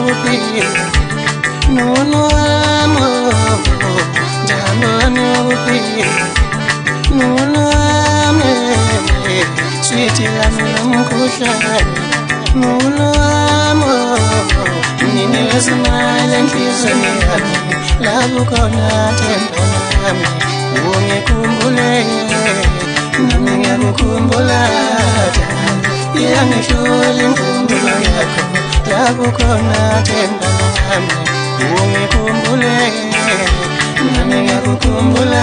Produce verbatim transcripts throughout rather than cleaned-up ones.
uphi nono wami njani uphi nono wami sweet lami nomkhuhlane nono wami nini smile enhlizweni yami lapho khona themba lami ungikhumbule nami ngiyakukhumbula yangihlula inkumbulo yakho lapho khona themba lami ungikhumbule nami ngiyakukhumbula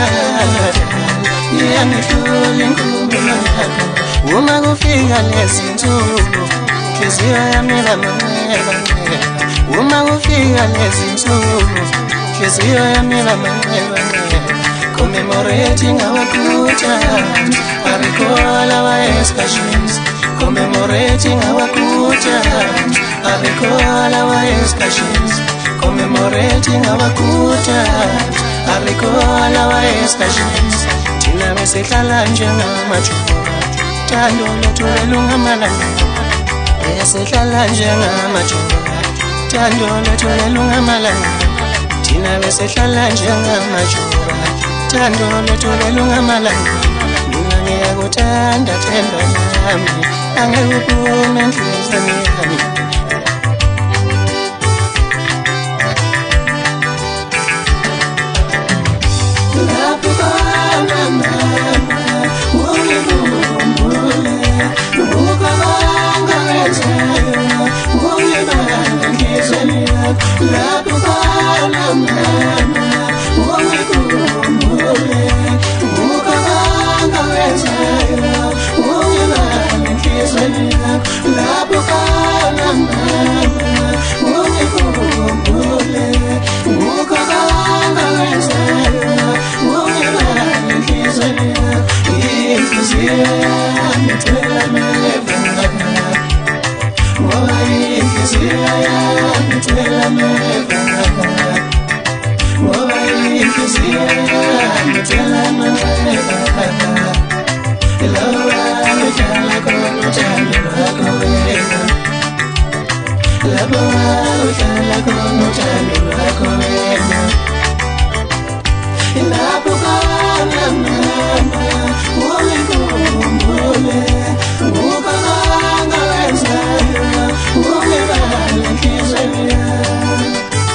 yangihlula inkumbulo yakho uma kufika lezinsuku inhliziyo yami lamanela uma kufika lezinsuku inhliziyo yami lamanela commemorating our good times I recall our excursions commemorating our good times I recall our excursions commemorating our good times I recall our excursions thina besihlala njengamajuba thando lethu lungamalanga besihlala njengamajuba thando lethu lungamalanga thina besihlala njengamajuba thando lethu lungamalanga mina ngiyakuthanda themba lami angekuphume enhlizweni yami lapho khona mama ungikhumbule ukabanga wenzayo ungibanga enhlizweni yakho lapho khona mama ungikhumbule ukabanga wenzayo ungibanga enhlizweni yakho lapho khona mama ungikhumbule ukabanga wenzayo ungibanga enhlizweni yakho inhliziyo yami ithwele ameva ngoba inhliziyo yami ithwele ameva ngoba inhliziyo yami ithwele ameva lawa uhlala khona uthando lwakho wena lapho uhlala khona uthando lwakho wena lapho khona mama ungikhumbule ukabanga wenzayo ungibanga enhlizweni yami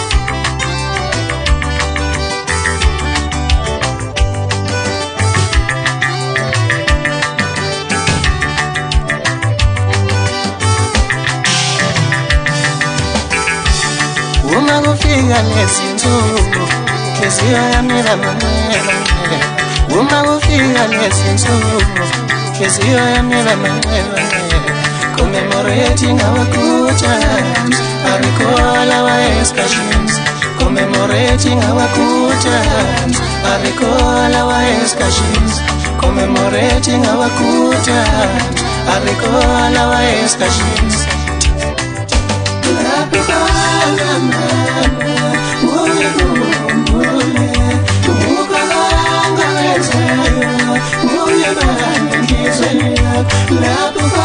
uma kufika lezinsuku inhliziyo yami lamanela uma kufika lezinsuku inhliziyo yami lamanela commemorating our good times I recall our excursions commemorating our good times I recall our excursions commemorating our good times I recall our excursions lapho khona mama ungikhumbule ukabanga wenzayo ungibanga enhlizweni yakho lapho